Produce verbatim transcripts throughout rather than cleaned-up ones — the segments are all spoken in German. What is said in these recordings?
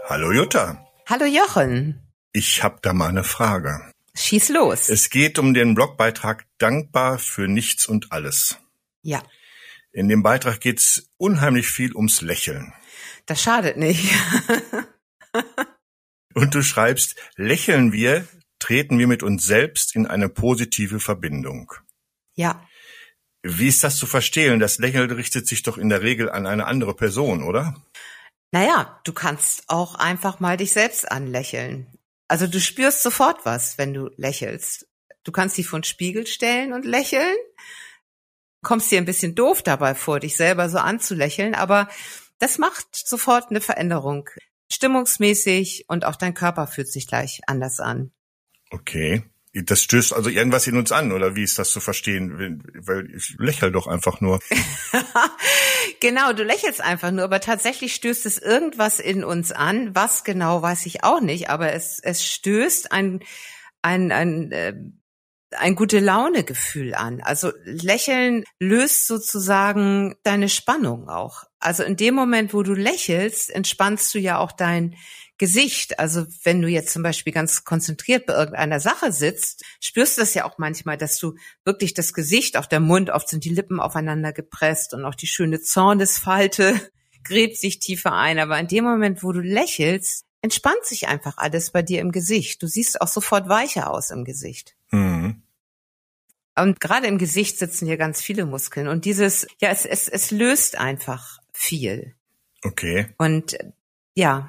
Hallo Jutta. Hallo Jochen. Ich habe da mal eine Frage. Schieß los. Es geht um den Blogbeitrag Dankbar für nichts und alles. Ja. In dem Beitrag geht's unheimlich viel ums Lächeln. Das schadet nicht. Und du schreibst, lächeln wir, treten wir mit uns selbst in eine positive Verbindung. Ja. Wie ist das zu verstehen? Das Lächeln richtet sich doch in der Regel an eine andere Person, oder? Naja, du kannst auch einfach mal dich selbst anlächeln. Also du spürst sofort was, wenn du lächelst. Du kannst dich vor den Spiegel stellen und lächeln. Kommst dir ein bisschen doof dabei vor, dich selber so anzulächeln, aber das macht sofort eine Veränderung. Stimmungsmäßig und auch dein Körper fühlt sich gleich anders an. Okay. Das stößt also irgendwas in uns an, oder wie ist das zu verstehen? Weil ich lächle doch einfach nur. Genau, du lächelst einfach nur, aber tatsächlich stößt es irgendwas in uns an. Was genau, weiß ich auch nicht, aber es, es stößt ein, ein, ein, äh, ein gute Laune-Gefühl an. Also Lächeln löst sozusagen deine Spannung auch. Also in dem Moment, wo du lächelst, entspannst du ja auch dein Gesicht. Also wenn du jetzt zum Beispiel ganz konzentriert bei irgendeiner Sache sitzt, spürst du das ja auch manchmal, dass du wirklich das Gesicht, auch der Mund, oft sind die Lippen aufeinander gepresst und auch die schöne Zornesfalte gräbt sich tiefer ein. Aber in dem Moment, wo du lächelst, entspannt sich einfach alles bei dir im Gesicht. Du siehst auch sofort weicher aus im Gesicht. Mhm. Und gerade im Gesicht sitzen hier ganz viele Muskeln. Und dieses, ja, es, es, es löst einfach viel. Okay. Und ja.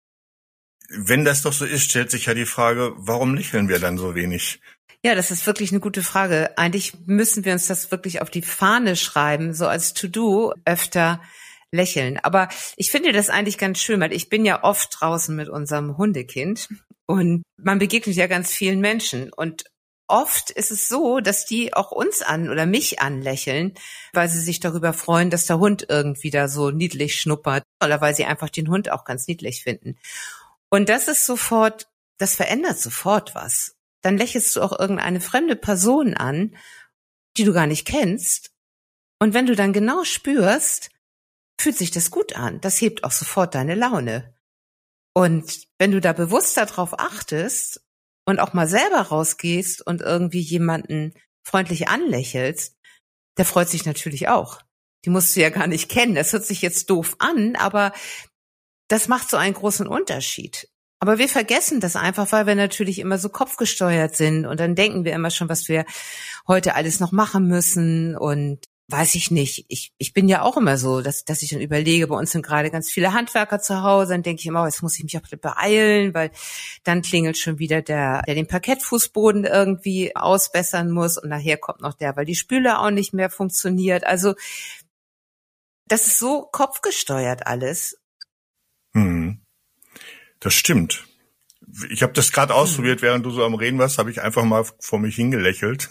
Wenn das doch so ist, stellt sich ja die Frage, warum lächeln wir dann so wenig? Ja, das ist wirklich eine gute Frage. Eigentlich müssen wir uns das wirklich auf die Fahne schreiben, so als To-Do öfter lächeln. Aber ich finde das eigentlich ganz schön, weil ich bin ja oft draußen mit unserem Hundekind und man begegnet ja ganz vielen Menschen. Und oft ist es so, dass die auch uns an oder mich anlächeln, weil sie sich darüber freuen, dass der Hund irgendwie da so niedlich schnuppert oder weil sie einfach den Hund auch ganz niedlich finden. Und das ist sofort, das verändert sofort was. Dann lächelst du auch irgendeine fremde Person an, die du gar nicht kennst. Und wenn du dann genau spürst, fühlt sich das gut an. Das hebt auch sofort deine Laune. Und wenn du da bewusst darauf achtest und auch mal selber rausgehst und irgendwie jemanden freundlich anlächelst, der freut sich natürlich auch. Die musst du ja gar nicht kennen. Das hört sich jetzt doof an, aber das macht so einen großen Unterschied. Aber wir vergessen das einfach, weil wir natürlich immer so kopfgesteuert sind und dann denken wir immer schon, was wir heute alles noch machen müssen und weiß ich nicht. Ich, ich bin ja auch immer so, dass, dass ich dann überlege, bei uns sind gerade ganz viele Handwerker zu Hause, dann denke ich immer, oh, jetzt muss ich mich auch beeilen, weil dann klingelt schon wieder der, der den Parkettfußboden irgendwie ausbessern muss und nachher kommt noch der, weil die Spüle auch nicht mehr funktioniert. Also das ist so kopfgesteuert alles. Hm. Das stimmt. Ich habe das gerade ausprobiert, während du so am Reden warst, habe ich einfach mal vor mich hingelächelt.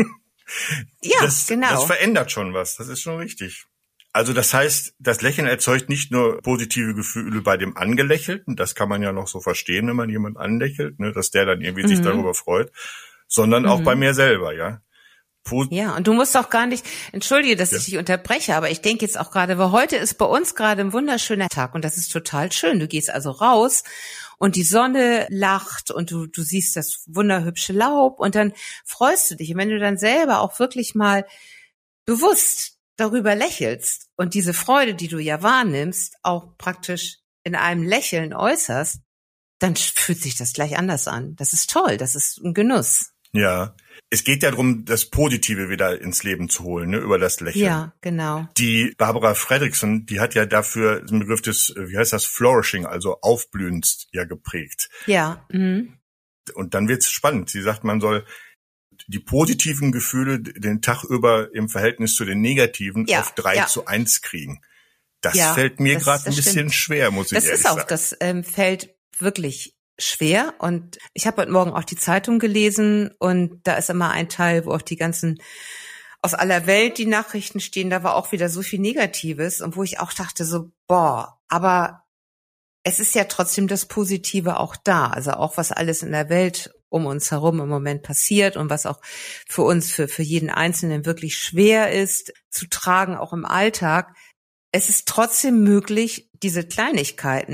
Ja, das, genau. Das verändert schon was, das ist schon richtig. Also das heißt, das Lächeln erzeugt nicht nur positive Gefühle bei dem Angelächelten, das kann man ja noch so verstehen, wenn man jemanden anlächelt, ne, dass der dann irgendwie mhm. sich darüber freut, sondern auch mhm. bei mir selber, ja. Ja, und du musst auch gar nicht, entschuldige, dass ja. ich dich unterbreche, aber ich denke jetzt auch gerade, weil heute ist bei uns gerade ein wunderschöner Tag und das ist total schön. Du gehst also raus und die Sonne lacht und du, du siehst das wunderhübsche Laub und dann freust du dich. Und wenn du dann selber auch wirklich mal bewusst darüber lächelst und diese Freude, die du ja wahrnimmst, auch praktisch in einem Lächeln äußerst, dann fühlt sich das gleich anders an. Das ist toll, das ist ein Genuss. Ja, es geht ja darum, das Positive wieder ins Leben zu holen, ne, über das Lächeln. Ja, genau. Die Barbara Fredrickson, die hat ja dafür den Begriff des, wie heißt das, Flourishing, also Aufblühens, ja geprägt. Ja. Mhm. Und dann wird's spannend. Sie sagt, man soll die positiven Gefühle den Tag über im Verhältnis zu den negativen ja, auf drei ja. zu eins kriegen. Das ja, fällt mir gerade ein bisschen stimmt. schwer, muss ich das ehrlich ist auch, sagen. Das ähm, fällt wirklich schwer und ich habe heute Morgen auch die Zeitung gelesen und da ist immer ein Teil, wo auch die ganzen aus aller Welt die Nachrichten stehen, da war auch wieder so viel Negatives und wo ich auch dachte so, boah, aber es ist ja trotzdem das Positive auch da, also auch was alles in der Welt um uns herum im Moment passiert und was auch für uns, für, für jeden Einzelnen wirklich schwer ist zu tragen, auch im Alltag. Es ist trotzdem möglich, diese Kleinigkeiten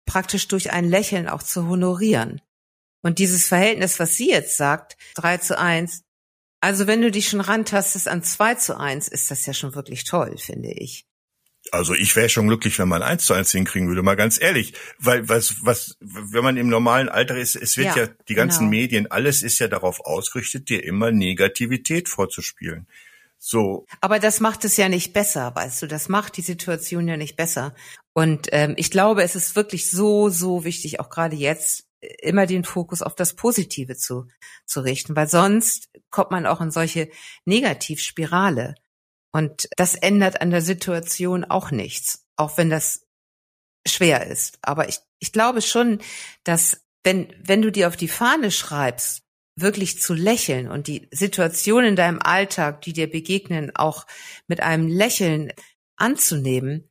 praktisch durch ein Lächeln auch zu honorieren. Und dieses Verhältnis, was sie jetzt sagt, drei zu eins, also wenn du dich schon rantastest an zwei zu eins, ist das ja schon wirklich toll, finde ich. Also ich wäre schon glücklich, wenn man eins zu eins hinkriegen würde, mal ganz ehrlich. Weil was, was, wenn man im normalen Alter ist, es wird ja, ja die ganzen genau. Medien, alles ist ja darauf ausgerichtet, dir immer Negativität vorzuspielen. So. Aber das macht es ja nicht besser, weißt du, das macht die Situation ja nicht besser. Und ähm, ich glaube, es ist wirklich so, so wichtig, auch gerade jetzt, immer den Fokus auf das Positive zu, zu richten, weil sonst kommt man auch in solche Negativspirale. Und das ändert an der Situation auch nichts, auch wenn das schwer ist. Aber ich, ich glaube schon, dass wenn, wenn du dir auf die Fahne schreibst, wirklich zu lächeln und die Situation in deinem Alltag, die dir begegnen, auch mit einem Lächeln anzunehmen,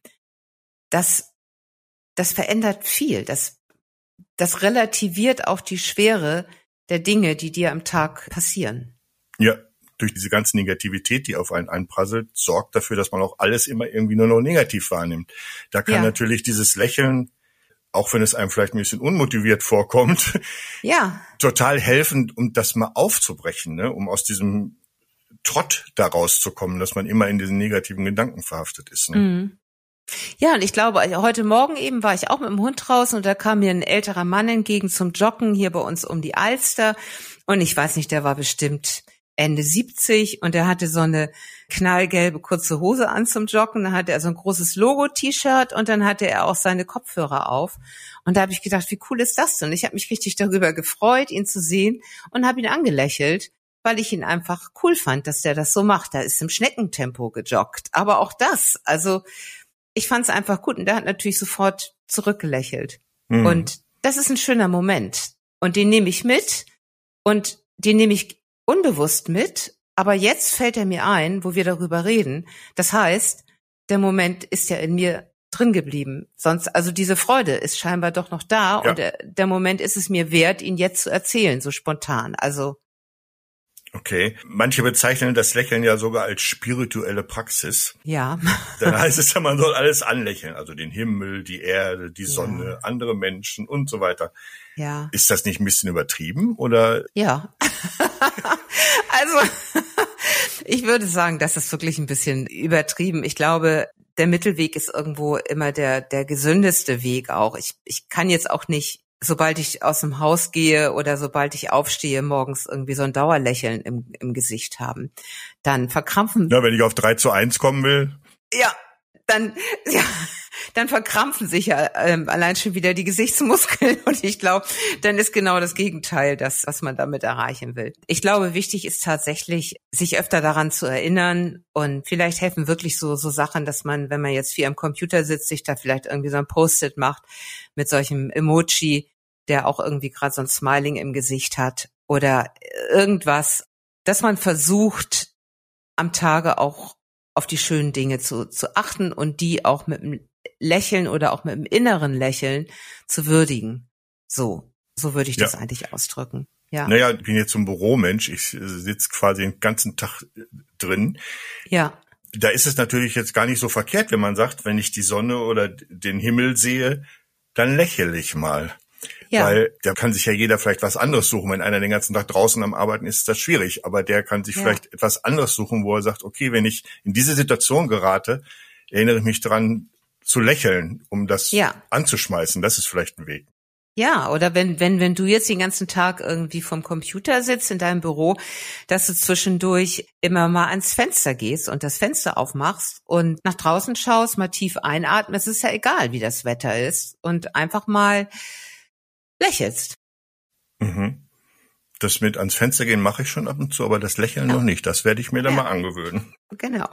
das, das verändert viel. Das, das relativiert auch die Schwere der Dinge, die dir am Tag passieren. Ja. Durch diese ganze Negativität, die auf einen einprasselt, sorgt dafür, dass man auch alles immer irgendwie nur noch negativ wahrnimmt. Da kann ja. natürlich dieses Lächeln, auch wenn es einem vielleicht ein bisschen unmotiviert vorkommt, ja. total helfen, um das mal aufzubrechen, ne? Um aus diesem Trott da rauszukommen, dass man immer in diesen negativen Gedanken verhaftet ist. Ne? Mhm. Ja, und ich glaube, heute Morgen eben war ich auch mit dem Hund draußen und da kam mir ein älterer Mann entgegen zum Joggen hier bei uns um die Alster und ich weiß nicht, der war bestimmt Ende siebzig und er hatte so eine knallgelbe kurze Hose an zum Joggen, dann hatte er so ein großes Logo-T-Shirt und dann hatte er auch seine Kopfhörer auf und da habe ich gedacht, wie cool ist das denn? Ich habe mich richtig darüber gefreut, ihn zu sehen und habe ihn angelächelt, weil ich ihn einfach cool fand, dass der das so macht. Da ist im Schneckentempo gejoggt, aber auch das, also ich fand es einfach gut und der hat natürlich sofort zurückgelächelt mhm. und das ist ein schöner Moment und den nehme ich mit und den nehme ich unbewusst mit, aber jetzt fällt er mir ein, wo wir darüber reden. Das heißt, der Moment ist ja in mir drin geblieben. Sonst, also diese Freude ist scheinbar doch noch da ja. und der, der Moment ist es mir wert, ihn jetzt zu erzählen, so spontan. Also okay. Manche bezeichnen das Lächeln ja sogar als spirituelle Praxis. Ja. Dann heißt es ja, man soll alles anlächeln. Also den Himmel, die Erde, die Sonne, ja. andere Menschen und so weiter. Ja. Ist das nicht ein bisschen übertrieben oder? Ja. Also, ich würde sagen, das ist wirklich ein bisschen übertrieben. Ich glaube, der Mittelweg ist irgendwo immer der, der gesündeste Weg auch. Ich, ich kann jetzt auch nicht, sobald ich aus dem Haus gehe oder sobald ich aufstehe, morgens irgendwie so ein Dauerlächeln im, im Gesicht haben. Dann verkrampfen. Ja, wenn ich auf drei zu eins kommen will. Ja, dann, ja, dann verkrampfen sich ja ähm, allein schon wieder die Gesichtsmuskeln und ich glaube, dann ist genau das Gegenteil das, was man damit erreichen will. Ich glaube, wichtig ist tatsächlich, sich öfter daran zu erinnern und vielleicht helfen wirklich so so Sachen, dass man, wenn man jetzt viel am Computer sitzt, sich da vielleicht irgendwie so ein Post-it macht mit solchem Emoji, der auch irgendwie gerade so ein Smiling im Gesicht hat oder irgendwas, dass man versucht, am Tage auch auf die schönen Dinge zu, zu achten und die auch mit einem Lächeln oder auch mit einem inneren Lächeln zu würdigen. So, so würde ich das ja. eigentlich ausdrücken. Ja. Naja, ich bin jetzt so ein Büromensch, ich sitze quasi den ganzen Tag drin. Ja. Da ist es natürlich jetzt gar nicht so verkehrt, wenn man sagt, wenn ich die Sonne oder den Himmel sehe, dann lächle ich mal. Ja. Weil da kann sich ja jeder vielleicht was anderes suchen. Wenn einer den ganzen Tag draußen am Arbeiten ist, ist das schwierig. Aber der kann sich ja. vielleicht etwas anderes suchen, wo er sagt, okay, wenn ich in diese Situation gerate, erinnere ich mich dran zu lächeln, um das ja. anzuschmeißen. Das ist vielleicht ein Weg. Ja, oder wenn, wenn, wenn du jetzt den ganzen Tag irgendwie vom Computer sitzt in deinem Büro, dass du zwischendurch immer mal ans Fenster gehst und das Fenster aufmachst und nach draußen schaust, mal tief einatmest. Es ist ja egal, wie das Wetter ist und einfach mal lächelst. Mhm. Das mit ans Fenster gehen mache ich schon ab und zu, aber das Lächeln ja. noch nicht. Das werde ich mir dann ja. mal angewöhnen. Genau.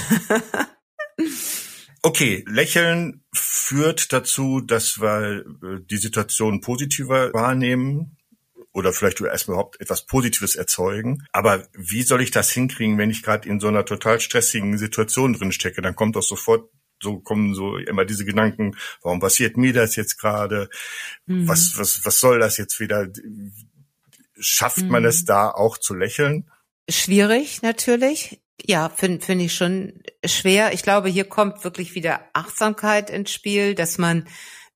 Okay, Lächeln führt dazu, dass wir die Situation positiver wahrnehmen oder vielleicht erst überhaupt etwas Positives erzeugen. Aber wie soll ich das hinkriegen, wenn ich gerade in so einer total stressigen Situation drin stecke? Dann kommt doch sofort So kommen so immer diese Gedanken, warum passiert mir das jetzt gerade? Mhm. Was, was, was soll das jetzt wieder? Schafft man mhm. es da auch zu lächeln? Schwierig, natürlich. Ja, finde finde ich schon schwer. Ich glaube, hier kommt wirklich wieder Achtsamkeit ins Spiel, dass man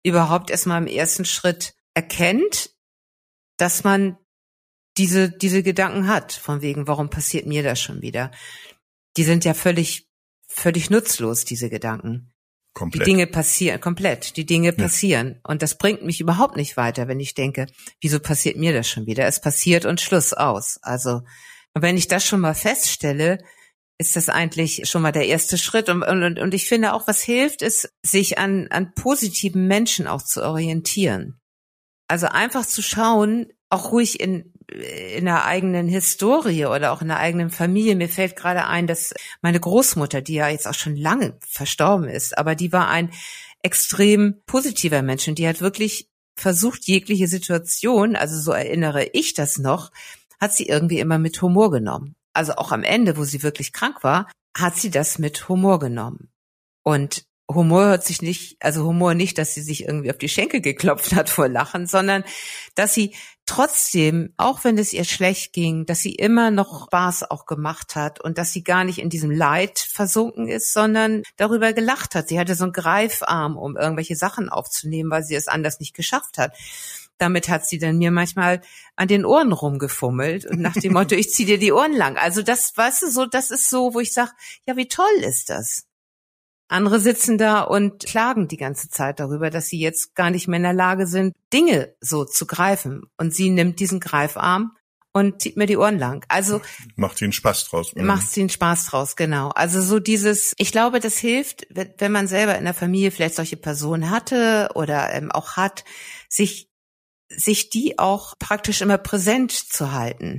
überhaupt erstmal im ersten Schritt erkennt, dass man diese, diese Gedanken hat, von wegen, warum passiert mir das schon wieder? Die sind ja völlig, völlig nutzlos, diese Gedanken. Komplett. Die Dinge passieren, komplett, die Dinge Ja. passieren. Und das bringt mich überhaupt nicht weiter, wenn ich denke, wieso passiert mir das schon wieder? Es passiert und Schluss aus. Also, und wenn ich das schon mal feststelle, ist das eigentlich schon mal der erste Schritt. Und, und, und ich finde auch, was hilft, ist, sich an, an positiven Menschen auch zu orientieren. Also einfach zu schauen, auch ruhig in, in der eigenen Historie oder auch in der eigenen Familie. Mir fällt gerade ein, dass meine Großmutter, die ja jetzt auch schon lange verstorben ist, aber die war ein extrem positiver Mensch und die hat wirklich versucht, jegliche Situation, also so erinnere ich das noch, hat sie irgendwie immer mit Humor genommen. Also auch am Ende, wo sie wirklich krank war, hat sie das mit Humor genommen. Und Humor hört sich nicht, also Humor nicht, dass sie sich irgendwie auf die Schenkel geklopft hat vor Lachen, sondern dass sie trotzdem, auch wenn es ihr schlecht ging, dass sie immer noch Spaß auch gemacht hat und dass sie gar nicht in diesem Leid versunken ist, sondern darüber gelacht hat. Sie hatte so einen Greifarm, um irgendwelche Sachen aufzunehmen, weil sie es anders nicht geschafft hat. Damit hat sie dann mir manchmal an den Ohren rumgefummelt und nach dem Motto, ich zieh dir die Ohren lang. Also das, weißt du, so, das ist so, wo ich sage, ja, wie toll ist das? Andere sitzen da und klagen die ganze Zeit darüber, dass sie jetzt gar nicht mehr in der Lage sind, Dinge so zu greifen. Und sie nimmt diesen Greifarm und zieht mir die Ohren lang. Also Macht ihnen Spaß draus. macht sie einen Spaß draus, genau. Also so dieses, ich glaube, das hilft, wenn man selber in der Familie vielleicht solche Personen hatte oder ähm, auch hat, sich sich die auch praktisch immer präsent zu halten.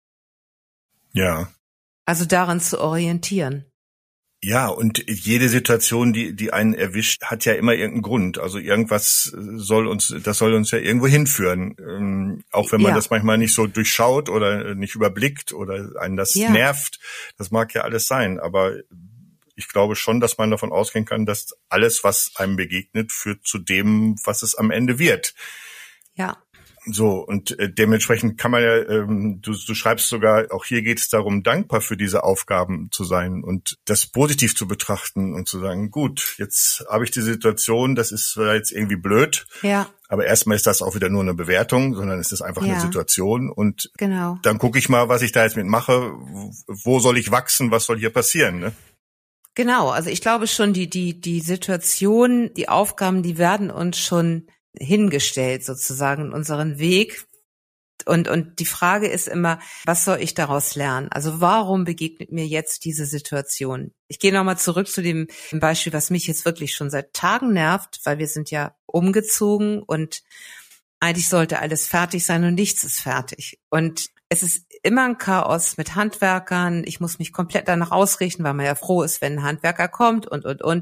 Ja. Also daran zu orientieren. Ja, und jede Situation, die die einen erwischt, hat ja immer irgendeinen Grund. Also irgendwas soll uns, das soll uns ja irgendwo hinführen. Ähm, auch wenn man Ja. das manchmal nicht so durchschaut oder nicht überblickt oder einen das Ja. nervt. Das mag ja alles sein. Aber ich glaube schon, dass man davon ausgehen kann, dass alles, was einem begegnet, führt zu dem, was es am Ende wird. Ja. So, und äh, dementsprechend kann man ja, ähm, du, du schreibst sogar, auch hier geht es darum, dankbar für diese Aufgaben zu sein und das positiv zu betrachten und zu sagen, gut, jetzt habe ich die Situation, das ist zwar jetzt irgendwie blöd, Ja. aber erstmal ist das auch wieder nur eine Bewertung, sondern es ist einfach Ja. eine Situation und Genau. dann gucke ich mal, was ich da jetzt mitmache, wo soll ich wachsen, was soll hier passieren, ne? Genau, also ich glaube schon, die, die, die Situation, die Aufgaben, die werden uns schon hingestellt sozusagen in unseren Weg. Und, und die Frage ist immer, was soll ich daraus lernen? Also warum begegnet mir jetzt diese Situation? Ich gehe nochmal zurück zu dem Beispiel, was mich jetzt wirklich schon seit Tagen nervt, weil wir sind ja umgezogen und eigentlich sollte alles fertig sein und nichts ist fertig. Und es ist immer ein Chaos mit Handwerkern. Ich muss mich komplett danach ausrichten, weil man ja froh ist, wenn ein Handwerker kommt und, und, und.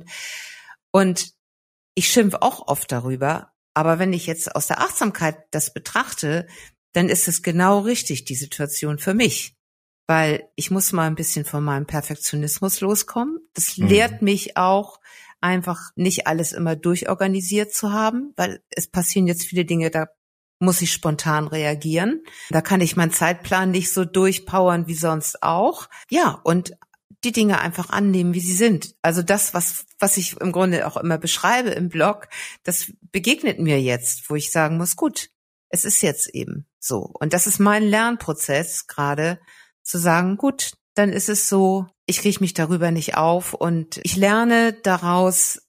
Und ich schimpfe auch oft darüber. Aber wenn ich jetzt aus der Achtsamkeit das betrachte, dann ist es genau richtig, die Situation für mich. Weil ich muss mal ein bisschen von meinem Perfektionismus loskommen. Das Mhm. lehrt mich auch, einfach nicht alles immer durchorganisiert zu haben, weil es passieren jetzt viele Dinge, da muss ich spontan reagieren. Da kann ich meinen Zeitplan nicht so durchpowern wie sonst auch. Ja, und die Dinge einfach annehmen, wie sie sind. Also das, was was ich im Grunde auch immer beschreibe im Blog, das begegnet mir jetzt, wo ich sagen muss, gut, es ist jetzt eben so. Und das ist mein Lernprozess gerade, zu sagen, gut, dann ist es so, ich kriege mich darüber nicht auf und ich lerne daraus,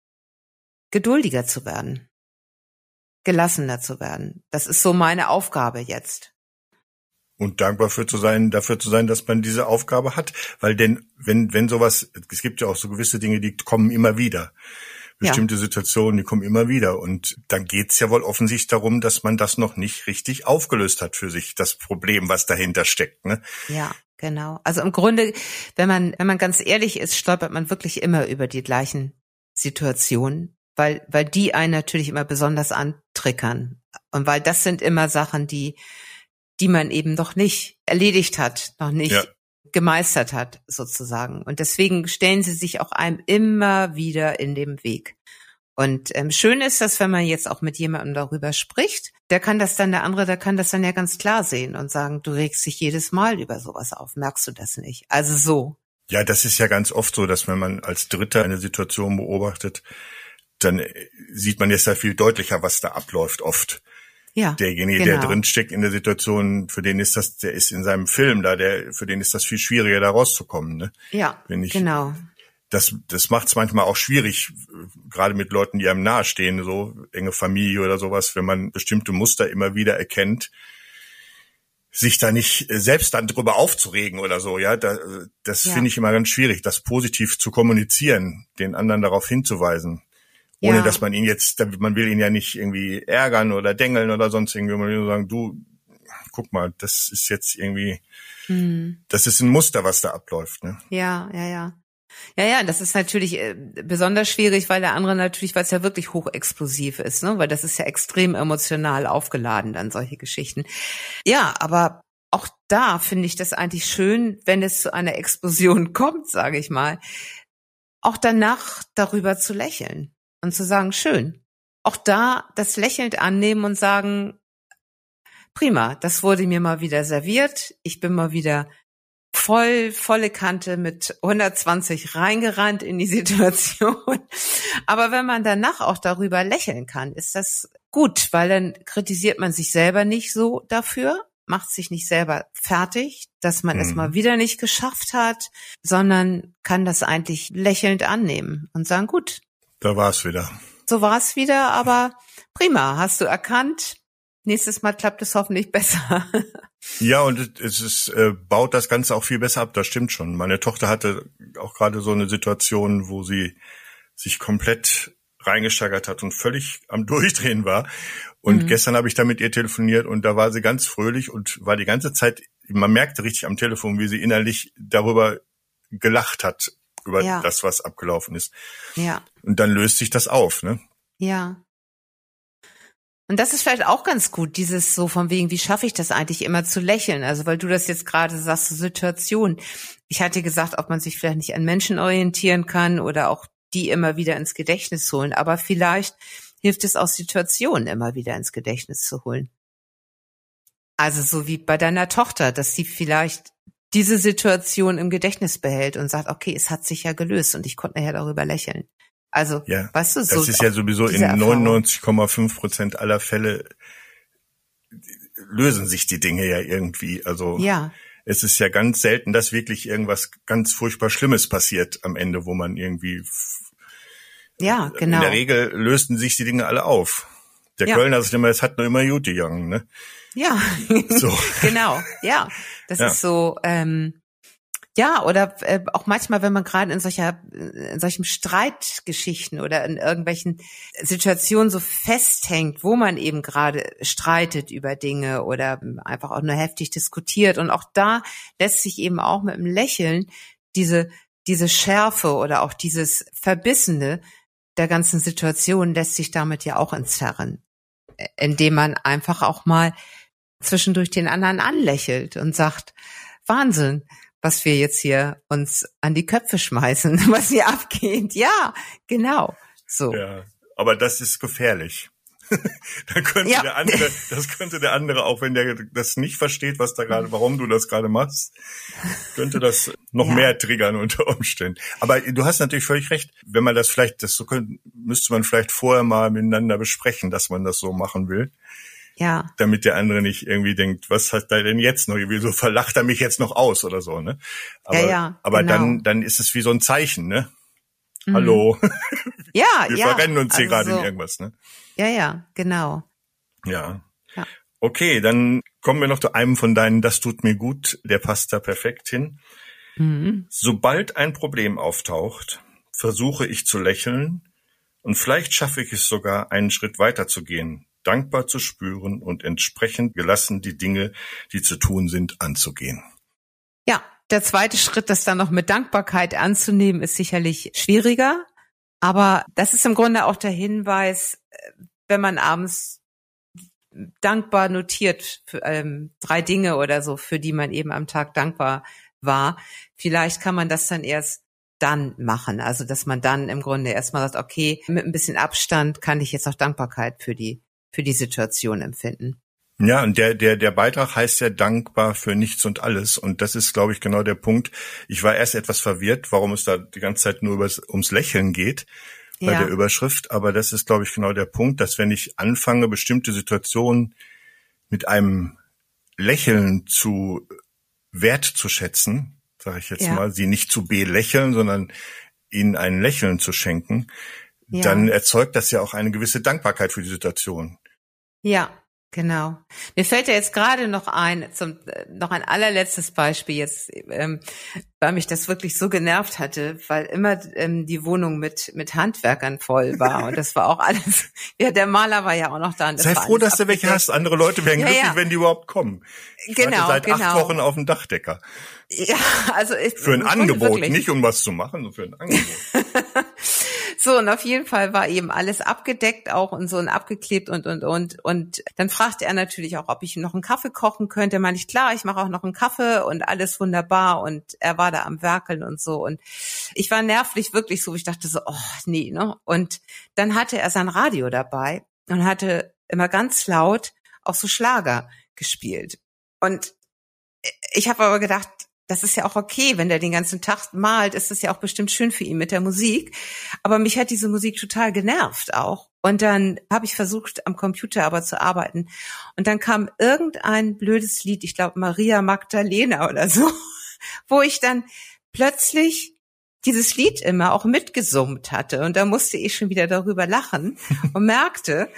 geduldiger zu werden, gelassener zu werden. Das ist so meine Aufgabe jetzt. Und dankbar für zu sein, dafür zu sein, dass man diese Aufgabe hat. Weil denn, wenn, wenn sowas, es gibt ja auch so gewisse Dinge, die kommen immer wieder. Bestimmte ja. Situationen, die kommen immer wieder. Und dann geht's ja wohl offensichtlich darum, dass man das noch nicht richtig aufgelöst hat für sich, das Problem, was dahinter steckt, ne? Ja, genau. Also im Grunde, wenn man, wenn man ganz ehrlich ist, stolpert man wirklich immer über die gleichen Situationen, weil, weil die einen natürlich immer besonders antriggern. Und weil das sind immer Sachen, die, die man eben noch nicht erledigt hat, noch nicht ja. gemeistert hat, sozusagen. Und deswegen stellen sie sich auch einem immer wieder in dem Weg. Und ähm, schön ist das, wenn man jetzt auch mit jemandem darüber spricht, der kann das dann, der andere, der kann das dann ja ganz klar sehen und sagen, du regst dich jedes Mal über sowas auf, merkst du das nicht? Also so. Ja, das ist ja ganz oft so, dass wenn man als Dritter eine Situation beobachtet, dann sieht man jetzt ja viel deutlicher, was da abläuft oft. Ja, derjenige, genau. der drinsteckt in der Situation, für den ist das, der ist in seinem Film da, der, für den ist das viel schwieriger, da rauszukommen, ne? Ja, Wenn ich, genau. Das, das macht es manchmal auch schwierig, gerade mit Leuten, die einem nahestehen, so enge Familie oder sowas, wenn man bestimmte Muster immer wieder erkennt, sich da nicht selbst dann drüber aufzuregen oder so, ja, da, das Ja. finde ich immer ganz schwierig, das positiv zu kommunizieren, den anderen darauf hinzuweisen. Ohne Ja. dass man ihn jetzt, man will ihn ja nicht irgendwie ärgern oder dengeln oder sonst irgendwie, man will nur sagen, du, guck mal, das ist jetzt irgendwie, Mhm. das ist ein Muster, was da abläuft, ne? Ja, ja, ja. Ja, ja, das ist natürlich äh, besonders schwierig, weil der andere natürlich, weil es ja wirklich hochexplosiv ist, ne? Weil das ist ja extrem emotional aufgeladen, dann solche Geschichten. Ja, aber auch da finde ich das eigentlich schön, wenn es zu einer Explosion kommt, sage ich mal, auch danach darüber zu lächeln und zu sagen, schön. Auch da das lächelnd annehmen und sagen, prima, das wurde mir mal wieder serviert, ich bin mal wieder voll, volle Kante mit hundertzwanzig reingerannt in die Situation. Aber wenn man danach auch darüber lächeln kann, ist das gut, weil dann kritisiert man sich selber nicht so dafür, macht sich nicht selber fertig, dass man Mhm. es mal wieder nicht geschafft hat, sondern kann das eigentlich lächelnd annehmen und sagen, gut, Da war es wieder. so war es wieder, aber prima, hast du erkannt, nächstes Mal klappt es hoffentlich besser. Ja, und es ist, äh, baut das Ganze auch viel besser ab, das stimmt schon. Meine Tochter hatte auch gerade so eine Situation, wo sie sich komplett reingesteigert hat und völlig am Durchdrehen war. Und Mhm. gestern habe ich da mit ihr telefoniert und da war sie ganz fröhlich und war die ganze Zeit, man merkte richtig am Telefon, wie sie innerlich darüber gelacht hat, über Ja. das, was abgelaufen ist. Ja. Und dann löst sich das auf, ne? Ja. Und das ist vielleicht auch ganz gut, dieses so von wegen, wie schaffe ich das eigentlich immer zu lächeln? Also weil du das jetzt gerade sagst, so Situation. Ich hatte gesagt, ob man sich vielleicht nicht an Menschen orientieren kann oder auch die immer wieder ins Gedächtnis holen. Aber vielleicht hilft es auch, Situationen immer wieder ins Gedächtnis zu holen. Also so wie bei deiner Tochter, dass sie vielleicht diese Situation im Gedächtnis behält und sagt, okay, es hat sich ja gelöst und ich konnte nachher darüber lächeln. Also, Ja, weißt du, so. das ist ja sowieso diese in Erfahrung. neunundneunzig Komma fünf Prozent aller Fälle lösen sich die Dinge ja irgendwie. Also Ja, es ist ja ganz selten, dass wirklich irgendwas ganz furchtbar Schlimmes passiert am Ende, wo man irgendwie, ja, genau. in der Regel lösten sich die Dinge alle auf. Der Ja. Kölner sagt immer, es hat nur immer gut gegangen, ne? Ja, So. genau, ja. Das Ja. ist so, ähm, ja, oder äh, auch manchmal, wenn man gerade in solcher, in solchen Streitgeschichten oder in irgendwelchen Situationen so festhängt, wo man eben gerade streitet über Dinge oder einfach auch nur heftig diskutiert. Und auch da lässt sich eben auch mit einem Lächeln diese, diese Schärfe oder auch dieses Verbissene der ganzen Situation lässt sich damit ja auch entzerren, indem man einfach auch mal zwischendurch den anderen anlächelt und sagt, Wahnsinn, was wir jetzt hier uns an die Köpfe schmeißen, was hier abgeht. Ja, genau. So. Ja, aber das ist gefährlich. Dann könnte Ja. der andere, das könnte der andere, auch wenn der das nicht versteht, was da gerade, warum du das gerade machst, könnte das noch Ja. mehr triggern unter Umständen. Aber du hast natürlich völlig recht. Wenn man das vielleicht, das so könnte, müsste man vielleicht vorher mal miteinander besprechen, dass man das so machen will, Ja, damit der andere nicht irgendwie denkt, was hat er denn jetzt noch? Wieso verlacht er mich jetzt noch aus oder so, ne? Aber, Ja, ja, aber genau. dann, dann ist es wie so ein Zeichen, ne? Mhm. Hallo, ja, wir ja. verrennen uns hier Also gerade so. in irgendwas, ne? Ja, ja, genau. Ja. Ja. Okay, dann kommen wir noch zu einem von deinen, das tut mir gut, der passt da perfekt hin. Mhm. Sobald ein Problem auftaucht, versuche ich zu lächeln und vielleicht schaffe ich es sogar, einen Schritt weiter zu gehen, dankbar zu spüren und entsprechend gelassen die Dinge, die zu tun sind, anzugehen. Ja, der zweite Schritt, das dann noch mit Dankbarkeit anzunehmen, ist sicherlich schwieriger. Aber das ist im Grunde auch der Hinweis, wenn man abends dankbar notiert für ähm, drei Dinge oder so, für die man eben am Tag dankbar war. Vielleicht kann man das dann erst dann machen. Also, dass man dann im Grunde erstmal sagt, okay, mit ein bisschen Abstand kann ich jetzt auch Dankbarkeit für die, für die Situation empfinden. Ja, und der, der, der Beitrag heißt ja dankbar für nichts und alles. Und das ist, glaube ich, genau der Punkt. Ich war erst etwas verwirrt, warum es da die ganze Zeit nur übers, ums Lächeln geht. bei ja. der Überschrift. Aber das ist, glaube ich, genau der Punkt, dass wenn ich anfange, bestimmte Situationen mit einem Lächeln zu wertzuschätzen, sage ich jetzt ja. mal, sie nicht zu belächeln, sondern ihnen ein Lächeln zu schenken, ja. dann erzeugt das ja auch eine gewisse Dankbarkeit für die Situation. Ja, genau. Mir fällt ja jetzt gerade noch ein, zum, noch ein allerletztes Beispiel jetzt, ähm, weil mich das wirklich so genervt hatte, weil immer ähm, die Wohnung mit mit Handwerkern voll war und das war auch alles, ja, der Maler war ja auch noch da. Und das Sei war froh, dass abgedeckt. du welche hast. Andere Leute wären ja, glücklich, ja. wenn die überhaupt kommen. Ich genau, warte seit genau. acht Wochen auf den Dachdecker. Ja, also ich, Für ein ich Angebot, wirklich. nicht um was zu machen, sondern für ein Angebot. So, und auf jeden Fall war eben alles abgedeckt auch und so und abgeklebt und, und, und. Und dann fragte er natürlich auch, ob ich ihm noch einen Kaffee kochen könnte. Meine ich, klar, ich mache auch noch einen Kaffee und alles wunderbar. Und er war da am Werkeln und so. Und ich war nervlich wirklich so, ich dachte so, oh, nee, ne? Und dann hatte er sein Radio dabei und hatte immer ganz laut auch so Schlager gespielt. Und ich habe aber gedacht, das ist ja auch okay, wenn der den ganzen Tag malt, ist das ja auch bestimmt schön für ihn mit der Musik. Aber mich hat diese Musik total genervt auch. Und dann habe ich versucht, am Computer aber zu arbeiten. Und dann kam irgendein blödes Lied, ich glaube Maria Magdalena oder so, wo ich dann plötzlich dieses Lied immer auch mitgesummt hatte. Und da musste ich schon wieder darüber lachen und merkte,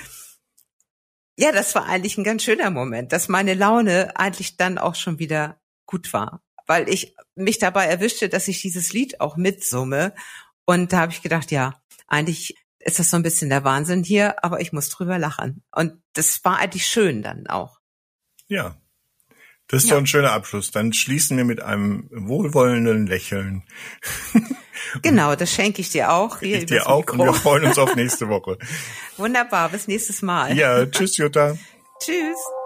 ja, das war eigentlich ein ganz schöner Moment, dass meine Laune eigentlich dann auch schon wieder gut war. Weil ich mich dabei erwischte, dass ich dieses Lied auch mitsumme. Und da habe ich gedacht, ja, eigentlich ist das so ein bisschen der Wahnsinn hier, aber ich muss drüber lachen. Und das war eigentlich schön dann auch. Ja, das ist ja. doch ein schöner Abschluss. Dann schließen wir mit einem wohlwollenden Lächeln. Genau, das schenke ich dir auch. Hier ich dir auch und wir freuen uns auf nächste Woche. Wunderbar, bis nächstes Mal. Ja, tschüss Jutta. Tschüss.